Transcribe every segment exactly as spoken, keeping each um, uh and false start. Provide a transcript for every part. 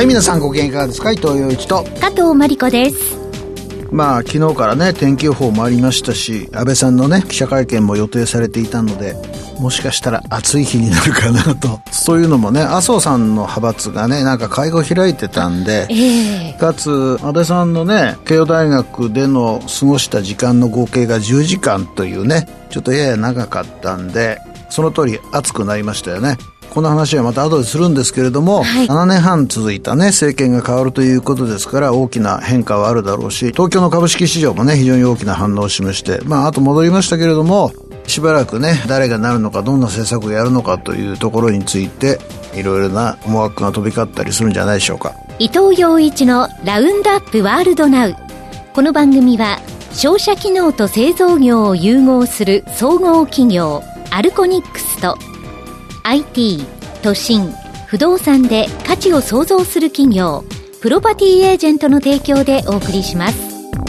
、皆さんご機嫌いかがですか。伊藤洋一と加藤真理子です。 まあ昨日からね天気予報もありましたし、安倍さんのね記者会見も予定されていたので、もしかしたら暑い日になるかなと。そういうのもね、麻生さんの派閥がねなんか会合開いてたんで、えー、かつ安倍さんのね慶応大学での過ごした時間の合計がじゅうじかんというね、ちょっとやや長かったんで、その通り暑くなりましたよね。この話はまた後でするんですけれども、はい、ななねんはん続いたね政権が変わるということですから、大きな変化はあるだろうし、東京の株式市場もね非常に大きな反応を示して、まああと戻りましたけれども、しばらくね誰がなるのか、どんな政策をやるのかというところについていろいろな思惑が飛び交ったりするんじゃないでしょうか。 伊藤洋一のラウンドアップワールドナウ。この番組は商社機能と製造業を融合する総合企業アルコニックスと アイティー、都心、不動産で価値を創造する企業プロパティエージェントの提供でお送りします。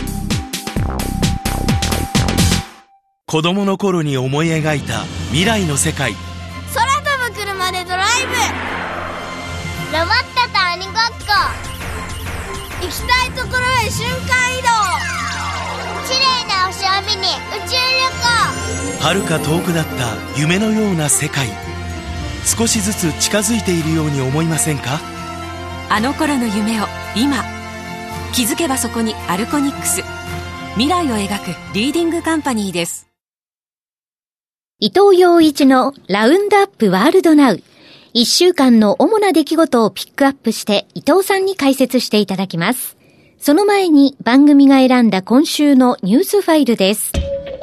子供の頃に思い描いた未来の世界。 空飛ぶ車でドライブ、ロボットと鬼ごっこ、行きたいところへ瞬間移動、綺麗な星を見に宇宙旅行。 遥か遠くなった夢のような世界、少しずつ近づいているように思いませんか。 あの頃の夢を今、気づけばそこにアルコニックス、未来を描くリーディングカンパニーです。 伊藤洋一のラウンドアップワールドナウ。一週間の主な出来事をピックアップして伊藤さんに解説していただきます。その前に番組が選んだ今週のニュースファイルです。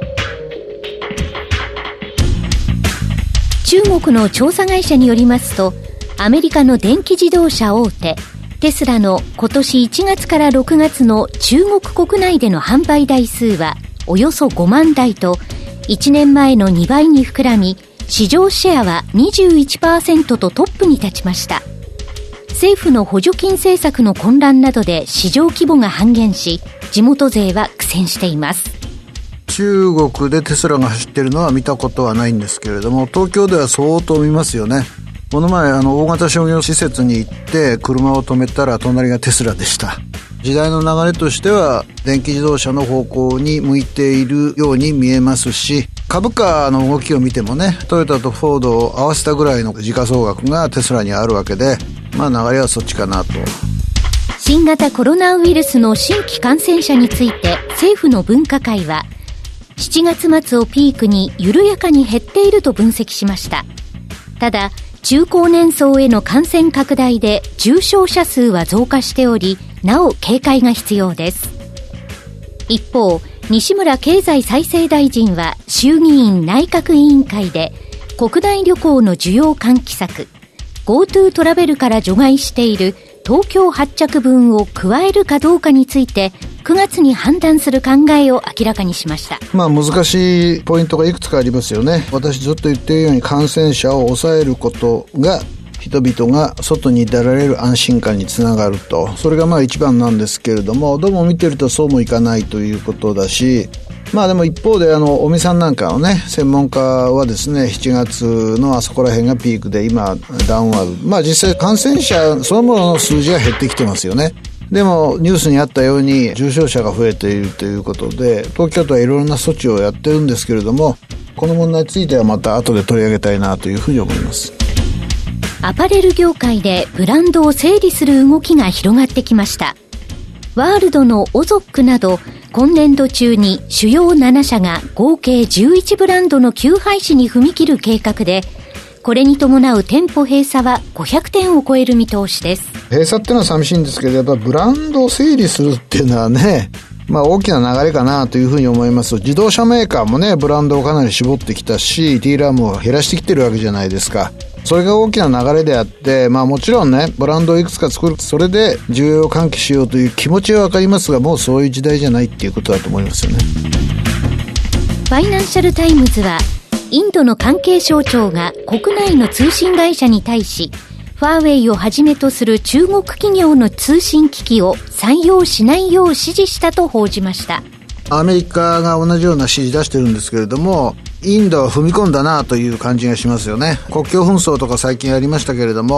中国の調査会社によりますと、アメリカの電気自動車大手テスラの今年いちがつからろくがつの中国国内での販売台数はおよそごまんだいと、いちねんまえのにばいに膨らみ、市場シェアは にじゅういちパーセント とトップに立ちました。政府の補助金政策の混乱などで市場規模が半減し、地元勢は苦戦しています。 中国でテスラが走っているのは見たことはないんですけれども、東京では相当見ますよね。この前あの大型商業施設に行って車を止めたら隣がテスラでした。時代の流れとしては電気自動車の方向に向いているように見えますし、株価の動きを見てもね、トヨタとフォードを合わせたぐらいの時価総額がテスラにあるわけで、まあ流れはそっちかなと。 新型コロナウイルスの新規感染者について政府の分科会は、しちがつ末をピークに緩やかに減っていると分析しました。ただ中高年層への感染拡大で重症者数は増加しており、なお警戒が必要です。一方、西村経済再生大臣は衆議院内閣委員会で、国内旅行の需要喚起策 GoTo トラベルから除外している東京発着分を加えるかどうかについてくがつに判断する考えを明らかにしました。 まあ難しいポイントがいくつかありますよね。私ずっと言っているように、感染者を抑えることが人々が外に出られる安心感につながると、それがまあ一番なんですけれども、どうも見てるとそうもいかないということだし、まあでも一方であの尾身さんなんかのね専門家はですね、しちがつのあそこら辺がピークで今ダウンワード、まあ実際感染者そのものの数字は減ってきてますよね。でもニュースにあったように重症者が増えているということで、東京都はいろいろな措置をやってるんですけれども、この問題についてはまた後で取り上げたいなというふうに思います。 アパレル業界でブランドを整理する動きが広がってきました。ワールドのオゾックなど今年度中に主要ななしゃが合計じゅういちブランドの休廃止に踏み切る計画で、これに伴う店舗閉鎖はごひゃくてんを超える見通しです。 閉鎖っていうのは寂しいんですけど、やっぱブランドを整理するっていうのはね、まあ大きな流れかなというふうに思います。自動車メーカーもねブランドをかなり絞ってきたし、ディーラーも減らしてきてるわけじゃないですか。それが大きな流れであって、まあもちろんねブランドをいくつか作る、それで需要を喚起しようという気持ちはわかりますが、もうそういう時代じゃないっていうことだと思いますよね。 ファイナンシャルタイムズはインドの関係省庁が国内の通信会社に対し、ファーウェイをはじめとする中国企業の通信機器を採用しないよう指示したと報じました。 アメリカが同じような指示出してるんですけれども、インドは踏み込んだなという感じがしますよね。国境紛争とか最近ありましたけれども、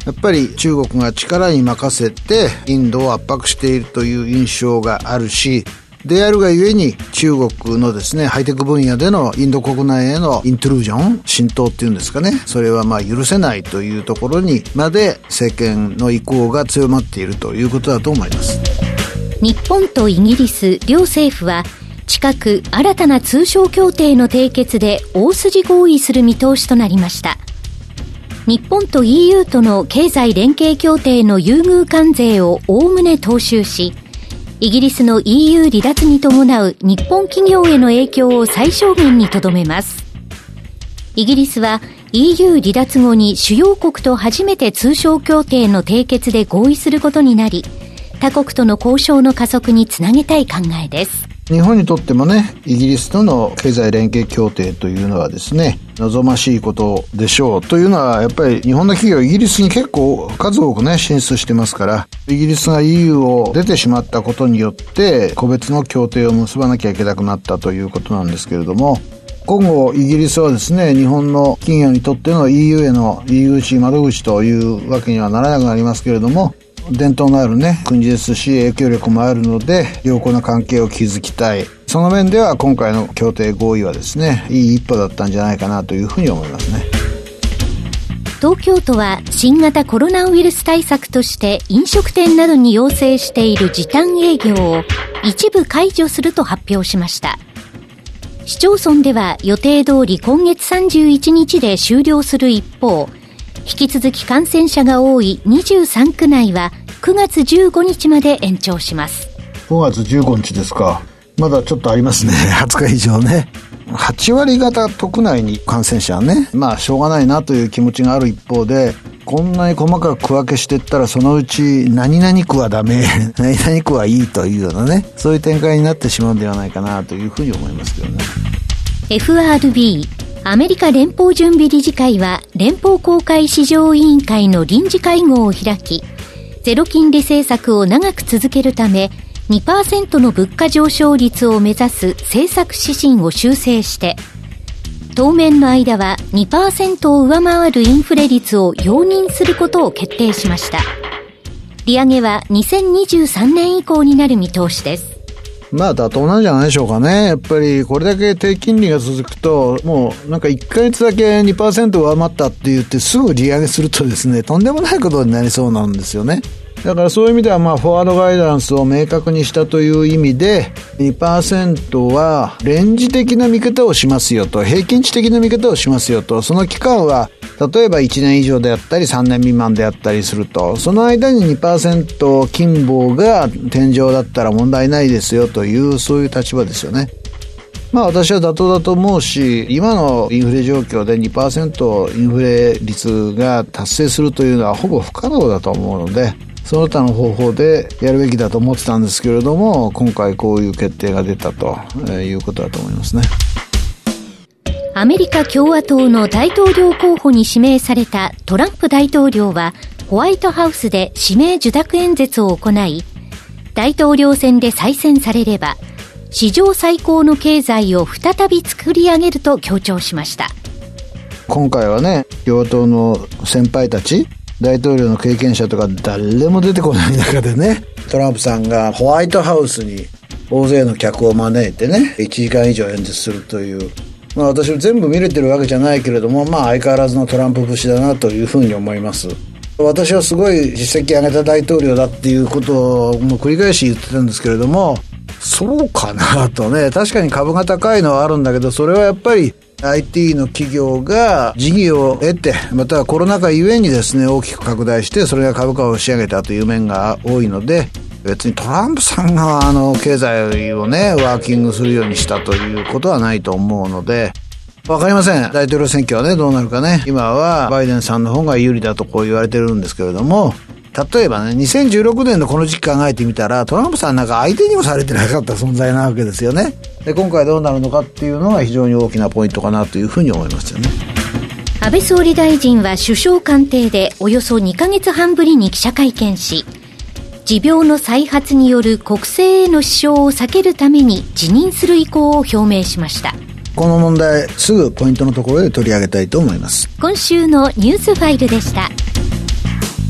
やっぱり中国が力に任せてインドを圧迫しているという印象があるし、であるがゆえに中国のですねハイテク分野でのインド国内へのイントルージョン浸透っていうんですかね、それはまあ許せないというところにまで政権の意向が強まっているということだと思います。 日本とイギリス両政府は近く新たな通商協定の締結で大筋合意する見通しとなりました。日本と イーユー との経済連携協定の優遇関税をおおむね踏襲し、イギリスの イーユー 離脱に伴う日本企業への影響を最小限にとどめます。イギリスは イーユー 離脱後に主要国と初めて通商協定の締結で合意することになり、他国との交渉の加速につなげたい考えです。 日本にとってもね、イギリスとの経済連携協定というのはですね、望ましいことでしょう。というのはやっぱり日本の企業イギリスに結構数多くね進出してますから、イギリスが イーユー を出てしまったことによって個別の協定を結ばなきゃいけなくなったということなんですけれども、今後イギリスはですね、日本の企業にとっての イーユー への入り口窓口というわけにはならなくなりますけれども、伝統のあるね国ですし影響力もあるので良好な関係を築きたい。その面では今回の協定合意はですね、いい一歩だったんじゃないかなというふうに思いますね。 東京都は新型コロナウイルス対策として飲食店などに要請している時短営業を一部解除すると発表しました。市町村では予定通り今月さんじゅういちにちで終了する一方、引き続き感染者が多いにじゅうさんく内はくがつじゅうごにちまで延長します。 ごがつじゅうごにちですか。まだちょっとありますね。はつか以上ね。はちわりがた特内に感染者はね、まあしょうがないなという気持ちがある一方で、こんなに細かく区分けしていったらそのうち何々区はダメ何々区はいいというようなね、そういう展開になってしまうんではないかなというふうに思いますけどね。 エフアールビー アメリカ連邦準備理事会は連邦公開市場委員会の臨時会合を開き、ゼロ金利政策を長く続けるため にパーセント の物価上昇率を目指す政策指針を修正して、当面の間は にパーセント を上回るインフレ率を容認することを決定しました。利上げはにせんにじゅうさんねん以降になる見通しです。 まあ妥当なんじゃないでしょうかね。やっぱりこれだけ低金利が続くと、もうなんかいっかげつだけ にパーセント 上回ったって言ってすぐ利上げするとですね、とんでもないことになりそうなんですよね。だからそういう意味ではまあフォワードガイダンスを明確にしたという意味で にパーセント はレンジ的な見方をしますよと、平均値的な見方をしますよと、その期間は例えばいちねん以上であったりさんねん未満であったりすると、その間に にパーセント 金棒が天井だったら問題ないですよという、そういう立場ですよね。まあ私は妥当だと思うし、今のインフレ状況で にパーセント インフレ率が達成するというのはほぼ不可能だと思うので、その他の方法でやるべきだと思ってたんですけれども、今回こういう決定が出たということだと思いますね。 アメリカ共和党の大統領候補に指名されたトランプ大統領はホワイトハウスで指名受諾演説を行い、大統領選で再選されれば史上最高の経済を再び作り上げると強調しました。 今回はね、共和党の先輩たち、大統領の経験者とか誰も出てこない中でね、トランプさんがホワイトハウスに大勢の客を招いてね、いちじかん以上演説するという、まあ私も全部見れてるわけじゃないけれども、まあ相変わらずのトランプ節だなというふうに思います。私はすごい実績上げた大統領だっていうことをもう繰り返し言ってたんですけれども、そうかなとね、確かに株が高いのはあるんだけど、それはやっぱりアイティー の企業が事業を得て、またはコロナ禍ゆえにですね大きく拡大して、それが株価を押し上げたという面が多いので、別にトランプさんがあの経済をねワーキングするようにしたということはないと思うので、わかりません。大統領選挙はねどうなるかね。今はバイデンさんの方が有利だとこう言われてるんですけれども、例えばねにせんじゅうろくねんのこの時期考えてみたら、トランプさんなんか相手にもされてなかった存在なわけですよね。で今回どうなるのかっていうのが非常に大きなポイントかなというふうに思いますよね。 安倍総理大臣は首相官邸でおよそにかげつはんぶりに記者会見し、持病の再発による国政への支障を避けるために辞任する意向を表明しました。 この問題すぐポイントのところで取り上げたいと思います。 今週のニュースファイルでした。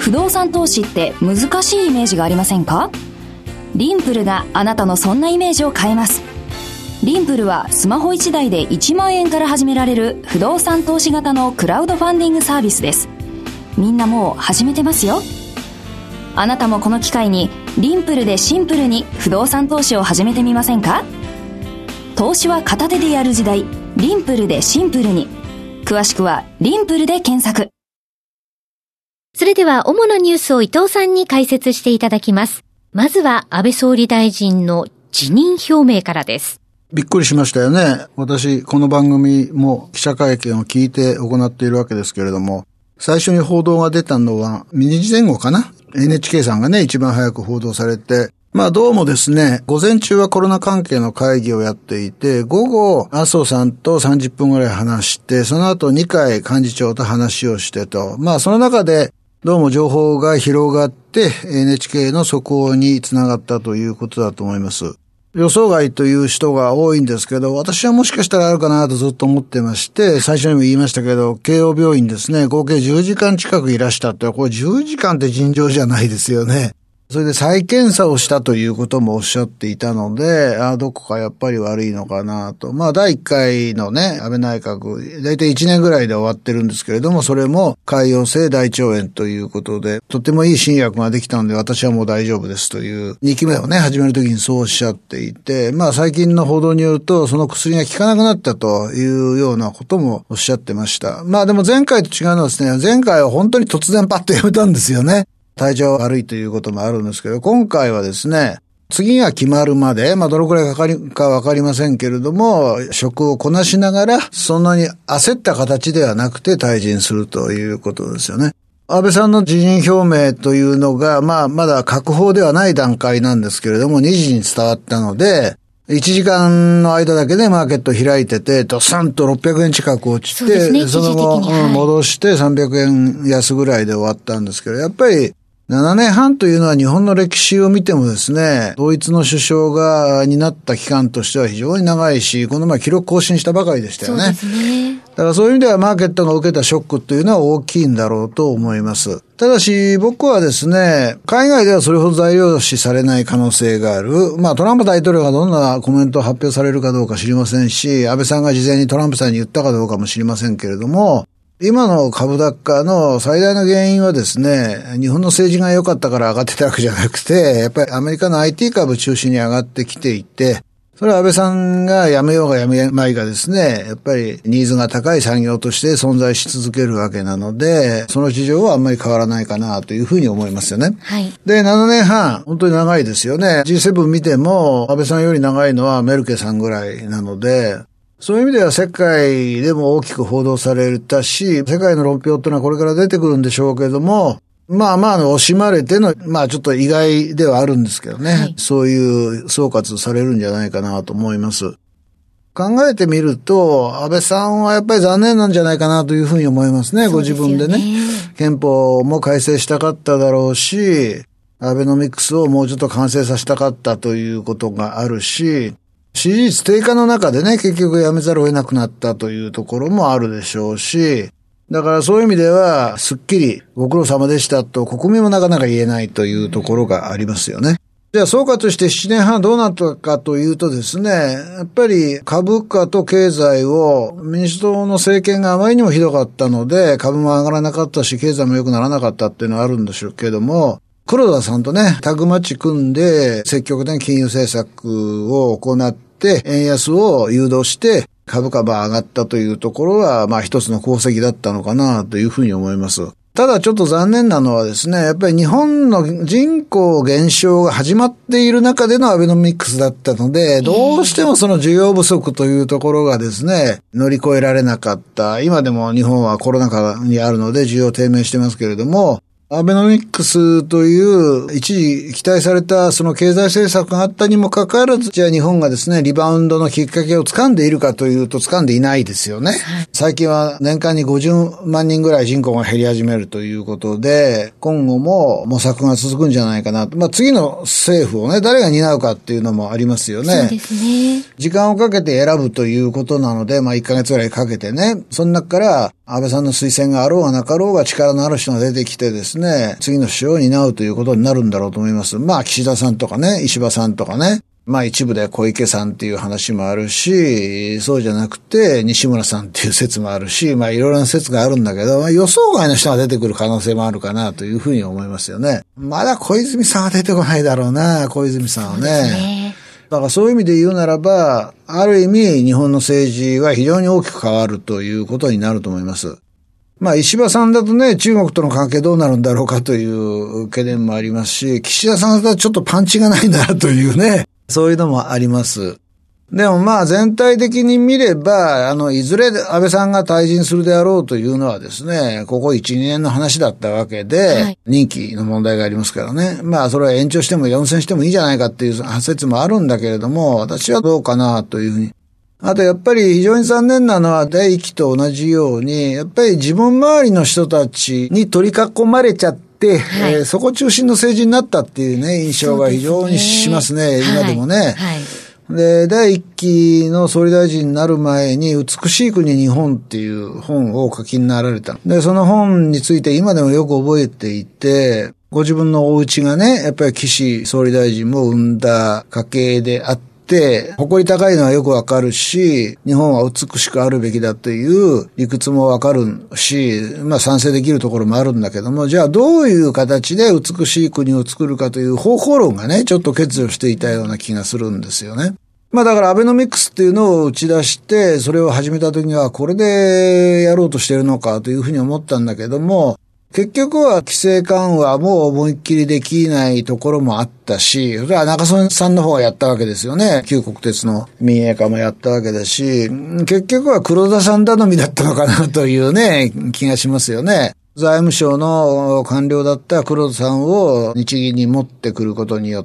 不動産投資って難しいイメージがありませんか？リンプルがあなたのそんなイメージを変えます。リンプルはスマホいちだいでいちまんえんから始められる不動産投資型のクラウドファンディングサービスです。みんなもう始めてますよ。あなたもこの機会にリンプルでシンプルに不動産投資を始めてみませんか？投資は片手でやる時代、リンプルでシンプルに。詳しくはリンプルで検索。 それでは主なニュースを伊藤さんに解説していただきます。まずは安倍総理大臣の辞任表明からです。 びっくりしましたよね。私、この番組も記者会見を聞いて行っているわけですけれども、最初に報道が出たのはにじぜん後かな。エヌエイチケー さんがね、一番早く報道されて、まあどうもですね、午前中はコロナ関係の会議をやっていて、午後、麻生さんとさんじゅっぷんぐらい話して、その後にかい幹事長と話をしてと、まあその中でどうも情報が広がって、エヌエイチケー の速報につながったということだと思います。予想外という人が多いんですけど、私はもしかしたらあるかなとずっと思ってまして、最初にも言いましたけど、慶応病院ですね、合計じゅうじかん近くいらしたって、これじゅうじかんって尋常じゃないですよね。それで再検査をしたということもおっしゃっていたので、あどこかやっぱり悪いのかなと。まあだいいっかいのね、安倍内閣、だいたいいちねんぐらいで終わってるんですけれども、それも潰瘍性大腸炎ということで、とてもいい新薬ができたので私はもう大丈夫ですという、にきめをね、始めるときにそうおっしゃっていて、まあ最近の報道によると、その薬が効かなくなったというようなこともおっしゃってました。まあでも前回と違うのはですね、前回は本当に突然パッとやめたんですよね。体調悪いということもあるんですけど、今回はですね、次が決まるまで、まあどのくらいかかるかわかりませんけれども、職をこなしながら、そんなに焦った形ではなくて退陣するということですよね。安倍さんの辞任表明というのが、まあまだ確報ではない段階なんですけれども、にじに伝わったので、いちじかんの間だけでマーケット開いてて、ドサンとろっぴゃくえん近く落ちて、 そ, ね、その後、はい、戻してさんびゃくえん安ぐらいで終わったんですけど、やっぱりななねんはんというのは日本の歴史を見てもですね、同一の首相が担った期間としては非常に長いし、この前記録更新したばかりでしたよね。そうですね。だからそういう意味ではマーケットが受けたショックというのは大きいんだろうと思います。ただし僕はですね、海外ではそれほど材料視されない可能性がある。まあトランプ大統領がどんなコメントを発表されるかどうか知りませんし、安倍さんが事前にトランプさんに言ったかどうかも知りませんけれども、今の株高の最大の原因はですね、日本の政治が良かったから上がってたわけじゃなくて、やっぱりアメリカの アイティー 株中心に上がってきていて、それは安倍さんが辞めようが辞めまいがですね、やっぱりニーズが高い産業として存在し続けるわけなので、その事情はあんまり変わらないかなというふうに思いますよね。はい。で、ななねんはん、本当に長いですよね。ジーセブン 見ても安倍さんより長いのはメルケさんぐらいなので、そういう意味では世界でも大きく報道されたし、世界の論評っていうのはこれから出てくるんでしょうけども、まあまあ惜しまれての、まあちょっと意外ではあるんですけどね、はい、そういう総括されるんじゃないかなと思います。考えてみると、安倍さんはやっぱり残念なんじゃないかなというふうに思いますね、ご自分でね。憲法も改正したかっただろうし、アベノミクスをもうちょっと完成させたかったということがあるし、支持率低下の中でね、結局辞めざるを得なくなったというところもあるでしょうし、だからそういう意味では、すっきりご苦労様でしたと国民もなかなか言えないというところがありますよね。じゃあ総括してななねんはんどうなったかというとですね、やっぱり株価と経済を民主党の政権があまりにもひどかったので、株も上がらなかったし、経済も良くならなかったっていうのはあるんでしょうけども、黒田さんとね、タッグマッチ組んで積極的に金融政策を行って、円安を誘導して株価が上がったというところは、まあ一つの功績だったのかなというふうに思います。ただちょっと残念なのはですね、やっぱり日本の人口減少が始まっている中でのアベノミクスだったので、どうしてもその需要不足というところがですね、乗り越えられなかった。今でも日本はコロナ禍にあるので需要低迷してますけれども、アベノミクスという一時期待されたその経済政策があったにもかかわらず、じゃあ日本がですね、リバウンドのきっかけを掴んでいるかというと掴んでいないですよね。最近は年間にごじゅうまんにんぐらい人口が減り始めるということで、今後も模索が続くんじゃないかなと。まあ次の政府をね、誰が担うかっていうのもありますよね。 そうですね。 時間をかけて選ぶということなので、まあいっかげつぐらいかけてね、その中から安倍さんの推薦があろうがなかろうが力のある人が出てきてですね、次の首相を担うということになるんだろうと思います。まあ岸田さんとかね、石破さんとかね、まあ一部で小池さんっていう話もあるし、そうじゃなくて西村さんっていう説もあるし、まあいろいろな説があるんだけど、まあ、予想外の人が出てくる可能性もあるかなというふうに思いますよね。まだ小泉さんは出てこないだろうな、小泉さんはね。そうですね。だからそういう意味で言うならば、ある意味日本の政治は非常に大きく変わるということになると思います。まあ石破さんだとね、中国との関係どうなるんだろうかという懸念もありますし、岸田さんだとちょっとパンチがないなというね、そういうのもあります。でもまあ全体的に見れば、あの、いずれ安倍さんが退陣するであろうというのはですね、ここいち、にねんの話だったわけで、はい、任期の問題がありますからね。まあそれは延長してもよんせんしてもいいじゃないかっていう説もあるんだけれども、私はどうかなというふうに。あとやっぱり非常に残念なのは第一期と同じように、やっぱり自分周りの人たちに取り囲まれちゃって、はい、えー、そこ中心の政治になったっていうね、印象が非常にしますね、今でもね。はいはいで、第一期の総理大臣になる前に、美しい国日本っていう本をお書きになられた。で、その本について今でもよく覚えていて、ご自分のお家がね、やっぱり岸総理大臣も生んだ家系であって、誇り高いのはよくわかるし、日本は美しくあるべきだという理屈もわかるし、まあ賛成できるところもあるんだけども、じゃあどういう形で美しい国を作るかという方法論がね、ちょっと欠如していたような気がするんですよね。まあだからアベノミクスっていうのを打ち出して、それを始めた時にはこれでやろうとしているのかというふうに思ったんだけども、結局は規制緩和も思いっきりできないところもあったし、それは中曽根さんの方がやったわけですよね。旧国鉄の民営化もやったわけだし、結局は黒田さん頼みだったのかなというね、気がしますよね。財務省の官僚だった黒田さんを日銀に持ってくることによって、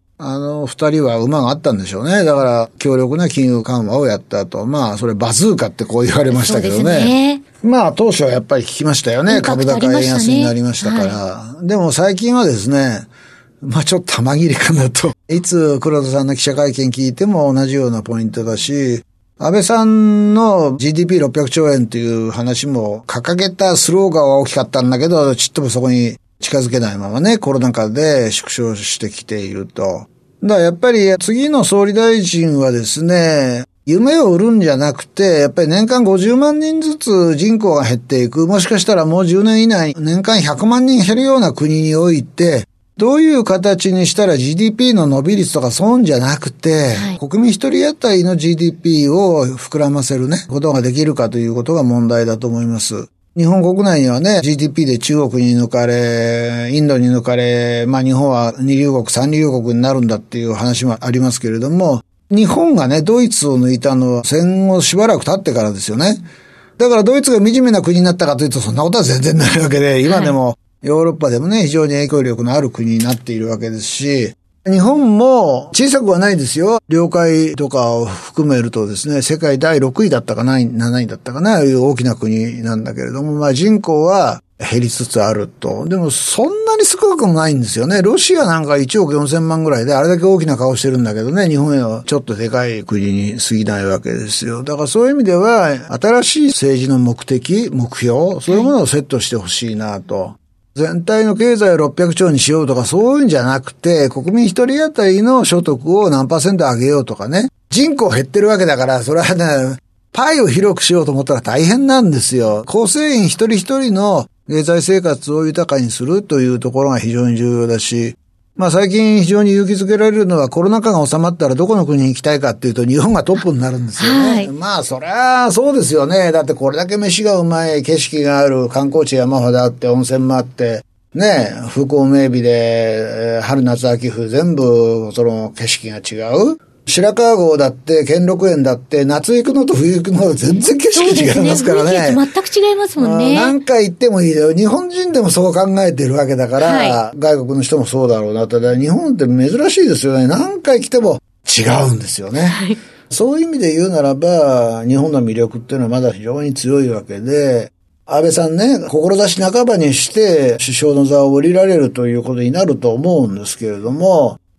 あの二人は馬があったんでしょうね。だから強力な金融緩和をやったと。まあそれバズーカってこう言われましたけどね。そうですね。まあ当初はやっぱり聞きましたよね。株高円安になりましたから。はい、でも最近はですね、まあちょっと玉切れかなと。いつ黒田さんの記者会見聞いても同じようなポイントだし、安倍さんの ジーディーピーろっぴゃくちょうえんという話も掲げたスローガンは大きかったんだけど、ちっともそこに近づけないままね、コロナ禍で縮小してきていると。だからやっぱり次の総理大臣はですね、夢を売るんじゃなくて、やっぱり年間ごじゅうまんにんずつ人口が減っていく、もしかしたらもうじゅうねん以内、年間ひゃくまんにん減るような国において、どういう形にしたら ジーディーピー の伸び率とか損じゃなくて、はい、国民一人当たりの ジーディーピー を膨らませるね、ことができるかということが問題だと思います。日本国内にはね、ジーディーピー で中国に抜かれ、インドに抜かれ、まあ日本は二流国、三流国になるんだっていう話もありますけれども、日本がね、ドイツを抜いたのは戦後しばらく経ってからですよね。だからドイツが惨めな国になったかというと、そんなことは全然ないわけで、今でもヨーロッパでもね、非常に影響力のある国になっているわけですし、日本も小さくはないですよ。領海とかを含めるとですね、世界だいろくいだったかな、なないだったかな、いう大きな国なんだけれども、まあ人口は減りつつあると。でもそんなに少なくもないんですよね。ロシアなんかいちおくよんせんまんぐらいであれだけ大きな顔してるんだけどね、日本はちょっとでかい国に過ぎないわけですよ。だからそういう意味では、新しい政治の目的、目標、そういうものをセットしてほしいなと。全体の経済をろっぴゃくちょうにしようとかそういうんじゃなくて、国民一人当たりの所得を何パーセント上げようとかね。人口減ってるわけだから、それはね、パイを広くしようと思ったら大変なんですよ。構成員一人一人の経済生活を豊かにするというところが非常に重要だし、まあ最近非常に勇気づけられるのはコロナ禍が収まったらどこの国に行きたいかっていうと日本がトップになるんですよね。はい、まあそりゃそうですよね。だってこれだけ飯がうまい、景色がある、観光地山ほどあって、温泉もあって、ね、風光明媚で、春夏秋冬全部その景色が違う。白川郷だって、兼六園だって、夏行くのと冬行くのと全然景色違いますからね。 そうですね。全く違いますもんね。 何回行ってもいいよ。日本人でもそう考えてるわけだから、はい、外国の人もそうだろうな。ただ日本って珍しいですよね。何回来ても違うんですよね。はい、そういう意味で言うならば、日本の魅力っていうのはまだ非常に強いわけで、安倍さんね、志半ばにして首相の座を降りられるということになると思うんですけれども、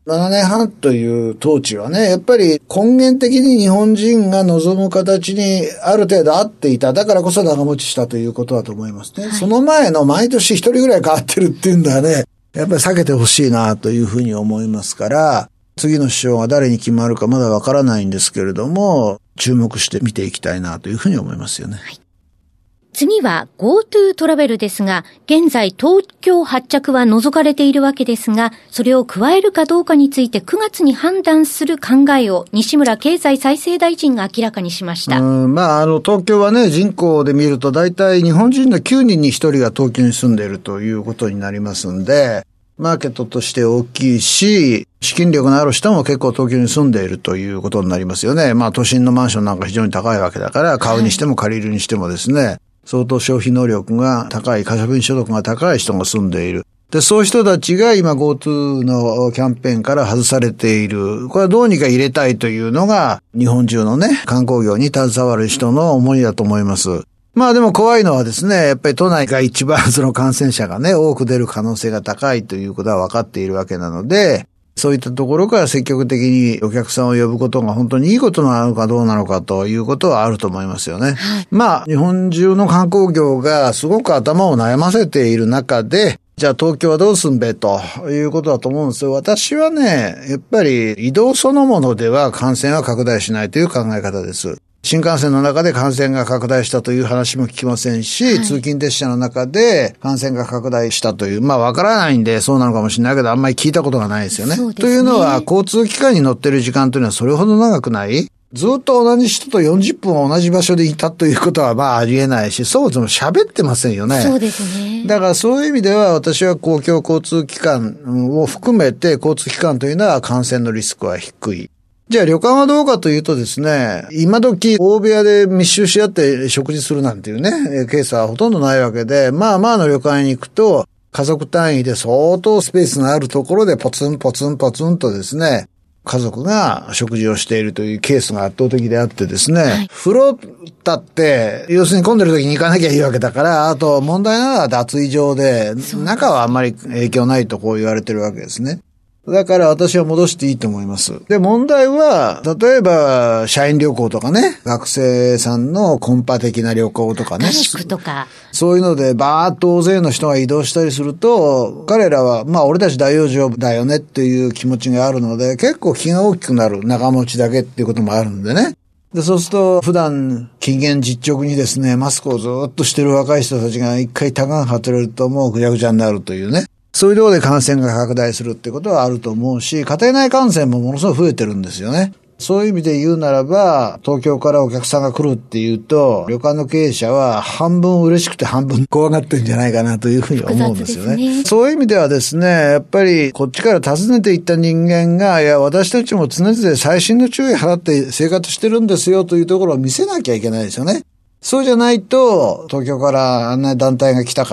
ななねんはんという統治はね、やっぱり根源的に日本人が望む形にある程度合っていた。だからこそ長持ちしたということだと思いますね。はい、その前の毎年一人ぐらい変わってるっていうんだはね、やっぱり避けてほしいなというふうに思いますから、次の首相が誰に決まるかまだわからないんですけれども、注目して見ていきたいなというふうに思いますよね。はい、 次は GoTo トラベルですが、現在東京発着は除かれているわけですが、それを加えるかどうかについてくがつに判断する考えを西村経済再生大臣が明らかにしました。 うん、まあ、あの、東京はね、人口で見ると大体日本人のきゅうにんにひとりが東京に住んでいるということになりますんで、マーケットとして大きいし、資金力のある人も結構東京に住んでいるということになりますよね。まあ都心のマンションなんか非常に高いわけだから、買うにしても借りるにしてもですね、はい、相当消費能力が高い、可処分所得が高い人が住んでいる。で、そういう人たちが今 GoTo のキャンペーンから外されている。これはどうにか入れたいというのが日本中のね、観光業に携わる人の思いだと思います。まあでも怖いのはですね、やっぱり都内が一番その感染者がね、多く出る可能性が高いということは分かっているわけなので、そういったところから積極的にお客さんを呼ぶことが本当にいいことなのかどうなのかということはあると思いますよね。はい、まあ日本中の観光業がすごく頭を悩ませている中で、じゃあ東京はどうすんべということだと思うんですよ。私はね、やっぱり移動そのものでは感染は拡大しないという考え方です。新幹線の中で感染が拡大したという話も聞きませんし、はい、通勤列車の中で感染が拡大したという、まあわからないんでそうなのかもしれないけど、あんまり聞いたことがないですよね。そうですね。というのは、交通機関に乗ってる時間というのはそれほど長くない？ずっと同じ人とよんじゅっぷん同じ場所でいたということはまあありえないし、そもそも喋ってませんよね。 そうですね。 だからそういう意味では私は公共交通機関を含めて交通機関というのは感染のリスクは低い。じゃあ旅館はどうかというとですね、今時大部屋で密集し合って食事するなんていうね、ケースはほとんどないわけで、まあまあの旅館に行くと家族単位で相当スペースのあるところでポツンポツンポツンとですね、家族が食事をしているというケースが圧倒的であってですね、はい、風呂だって要するに混んでる時に行かなきゃいいわけだから、あと問題なのは脱衣場で中はあんまり影響ないとこう言われてるわけですね。だから私は戻していいと思います。で、問題は、例えば、社員旅行とかね、学生さんのコンパ的な旅行とかね。 合宿とか。 そういうので、バーッと大勢の人が移動したりすると、彼らは、まあ、俺たち大往生だよねっていう気持ちがあるので、結構気が大きくなる、長持ちだけっていうこともあるんでね。で、そうすると、普段、禁煙実直にですね、マスクをずっとしてる若い人たちが一回タガン外れるともうぐちゃぐちゃになるというね。そういうところで感染が拡大するってことはあると思うし、家庭内感染もものすごい増えてるんですよね。そういう意味で言うならば、東京からお客さんが来るっていうと、旅館の経営者は半分嬉しくて半分怖がってるんじゃないかなというふうに思うんですよね。ね、そういう意味ではですね、やっぱりこっちから訪ねていった人間が、いや、私たちも常々細心の注意払って生活してるんですよというところを見せなきゃいけないですよね。そうじゃないと、東京からあんな団体が来たから、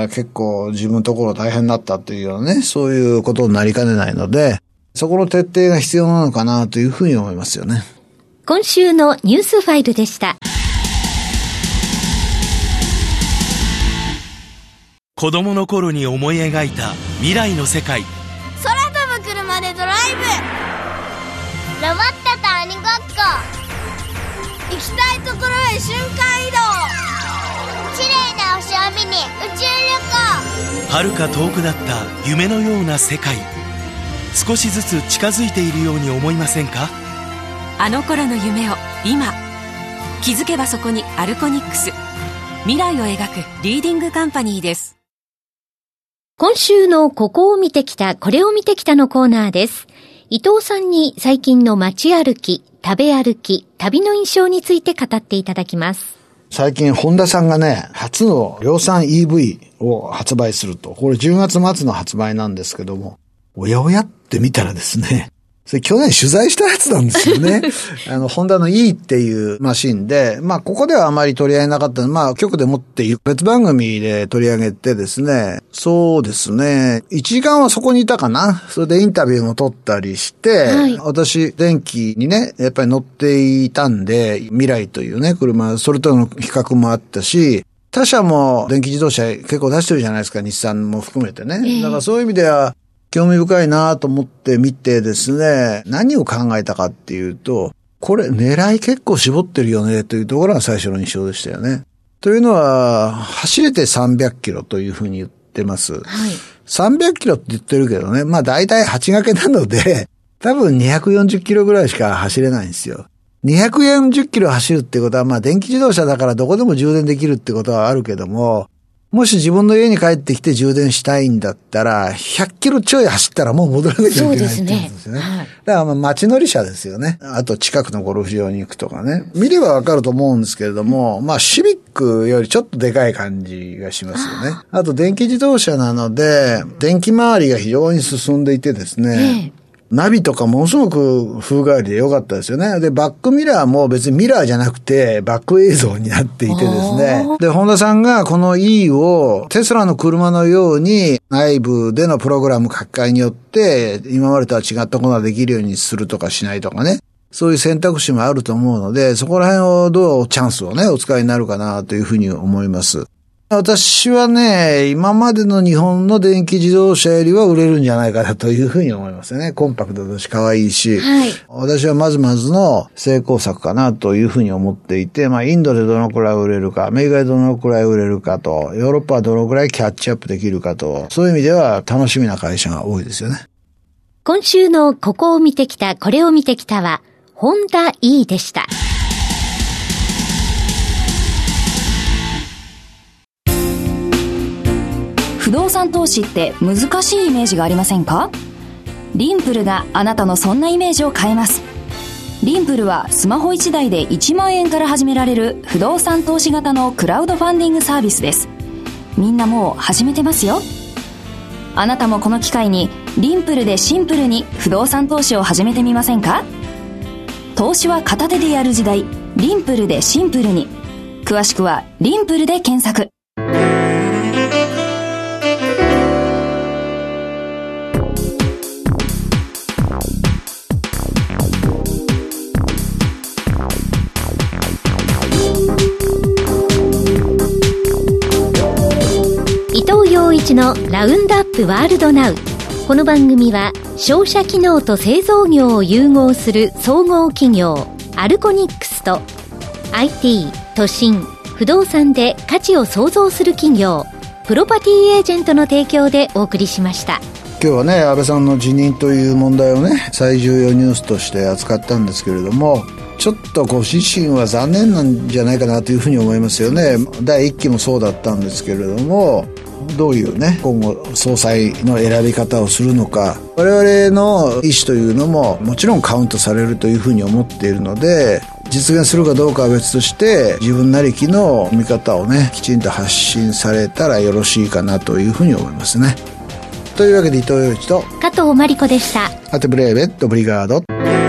結構自分のところ大変になったというようなね、そういうことになりかねないので、そこの徹底が必要なのかなというふうに思いますよね。 今週のニュースファイルでした。 子供の頃に思い描いた未来の世界。 空飛ぶ車でドライブ。ロボットと鬼ごっこ。行きたいところへ瞬間移動。綺麗な星を見に宇宙旅行。 遥か遠くだった夢のような世界、少しずつ近づいているように思いませんか？ あの頃の夢を今、気づけばそこにアルコニックス、未来を描くリーディングカンパニーです。 今週のここを見てきた、これを見てきたのコーナーです。伊藤さんに最近の街歩き、食べ歩き、旅の印象について語っていただきます。 最近、ホンダさんがね、初の量産 イーブイ を発売すると。これじゅうがつ末の発売なんですけども、おやおやって見たらですね、それ去年取材したやつなんですよね。あの、ホンダの E っていうマシンで、まあ、ここではあまり取り上げなかった、まあ、局でもって別番組で取り上げてですね、そうですね、いちじかんはそこにいたかな。それでインタビューも取ったりして、はい、私、電気にね、やっぱり乗っていたんで、未来というね、車、それとの比較もあったし、他社も電気自動車結構出してるじゃないですか、日産も含めてね。えー、だからそういう意味では、 興味深いなと思って見てですね、何を考えたかっていうと、これ狙い結構絞ってるよねというところが最初の印象でしたよね。というのは、走れてさんびゃくキロというふうに言ってます。はい。さんびゃくキロって言ってるけどね、まあ大体はち掛けなので、多分にひゃくよんじゅっキロぐらいしか走れないんですよ。にひゃくよんじゅっキロ走るってことは、まあ電気自動車だからどこでも充電できるってことはあるけども、もし自分の家に帰ってきて充電したいんだったら、ひゃっキロちょい走ったらもう戻らなきゃいけないってことですね。そうですね。はい、だからまあ街乗り車ですよね。あと近くのゴルフ場に行くとかね。見ればわかると思うんですけれども、まあシビックよりちょっとでかい感じがしますよね。あと電気自動車なので、電気周りが非常に進んでいてですね、えーナビとかものすごく風変わりで良かったですよね。で、バックミラーも別にミラーじゃなくてバック映像になっていてですね。で、ホンダさんがこの E をテスラの車のように内部でのプログラム書き換えによって今までとは違ったことができるようにするとかしないとかね。そういう選択肢もあると思うので、そこら辺をどうチャンスをね、お使いになるかなというふうに思います。私はね、今までの日本の電気自動車よりは売れるんじゃないかなというふうに思いますね。コンパクトだし可愛いし、はい、私はまずまずの成功作かなというふうに思っていて、まあインドでどのくらい売れるか、アメリカでどのくらい売れるかと、ヨーロッパはどのくらいキャッチアップできるかと、そういう意味では楽しみな会社が多いですよね。 今週のここを見てきた、これを見てきたは、ホンダ E でした。 不動産投資って難しいイメージがありませんか？リンプルがあなたのそんなイメージを変えます。リンプルはスマホいちだいでいちまんえんから始められる不動産投資型のクラウドファンディングサービスです。みんなもう始めてますよ。あなたもこの機会にリンプルでシンプルに不動産投資を始めてみませんか？投資は片手でやる時代、リンプルでシンプルに。詳しくはリンプルで検索。 伊藤洋一のラウンドアップワールドナウ。この番組は商社機能と製造業を融合する総合企業アルコニックスと アイティー、都心、不動産で価値を創造する企業プロパティエージェントの提供でお送りしました。 今日はね、安倍さんの辞任という問題をね、最重要ニュースとして扱ったんですけれども、ちょっとご自身は残念なんじゃないかなというふうに思いますよね。だいいっきもそうだったんですけれども、どういうね、今後総裁の選び方をするのか、我々の意思というのももちろんカウントされるというふうに思っているので、実現するかどうかは別として自分なりきの見方をね、きちんと発信されたらよろしいかなというふうに思いますね。というわけで伊藤洋一と加藤真理子でした。 アテブレーベットブリガード。